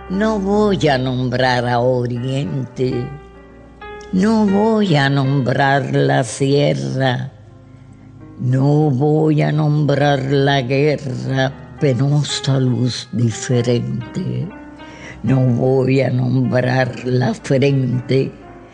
No voy a nombrar a Oriente, no voy a nombrar la sierra, no voy a nombrar la guerra, penosa luz diferente. No voy a nombrar la frente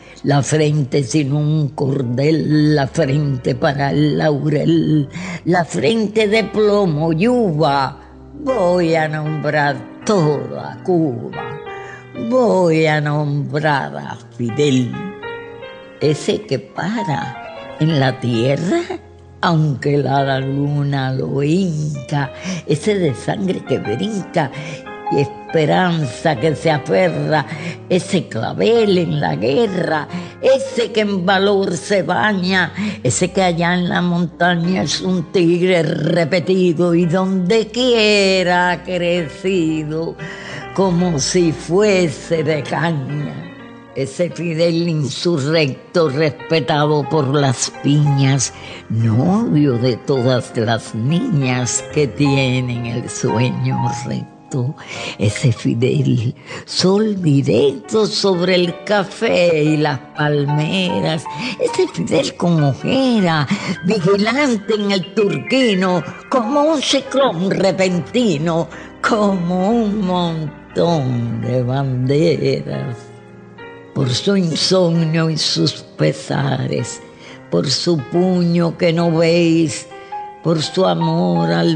sin un cordel, la frente para el laurel, la frente de plomo y uva. Voy a nombrar toda Cuba, voy a nombrar a Fidel, ese que para en la tierra, aunque la luna lo hinca, ese de sangre que brinca y esperanza que se aferra, ese clavel en la guerra, ese que en valor se baña, ese que allá en la montaña es un tigre repetido y donde quiera ha crecido como si fuese de caña. Ese Fidel insurrecto respetado por las piñas, novio de todas las niñas que tienen el sueño recto. Ese Fidel, sol directo sobre el café y las palmeras. Ese Fidel con ojera, vigilante en el turquino, como un ciclón repentino, como un montón de banderas. Por su insomnio y sus pesares, por su puño que no veis, por su amor al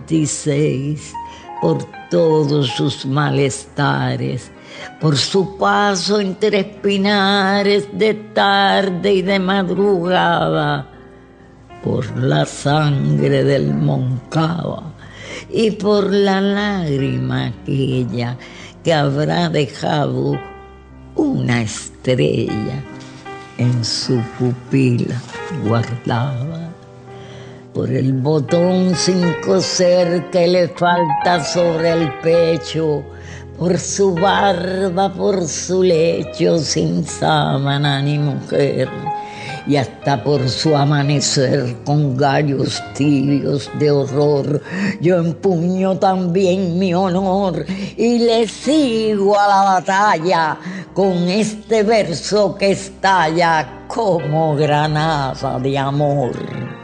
26, por todos sus malestares, por su paso entre espinares de tarde y de madrugada, por la sangre del Moncava y por la lágrima aquella que habrá dejado una estrella en su pupila guardada, por el botón sin coser que le falta sobre el pecho, por su barba, por su lecho sin sábana ni mujer, y hasta por su amanecer con gallos tibios de horror. Yo empuño también mi honor y le sigo a la batalla con este verso que estalla como granada de amor.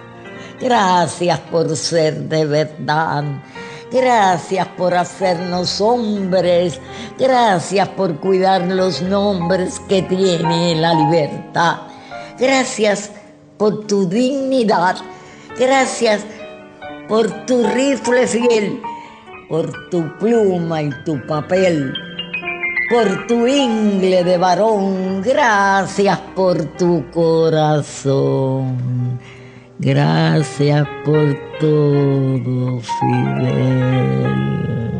Gracias por ser de verdad, gracias por hacernos hombres, gracias por cuidar los nombres que tiene la libertad. Gracias por tu dignidad, gracias por tu rifle fiel, por tu pluma y tu papel, por tu ingle de varón, gracias por tu corazón, gracias por todo, Fidel.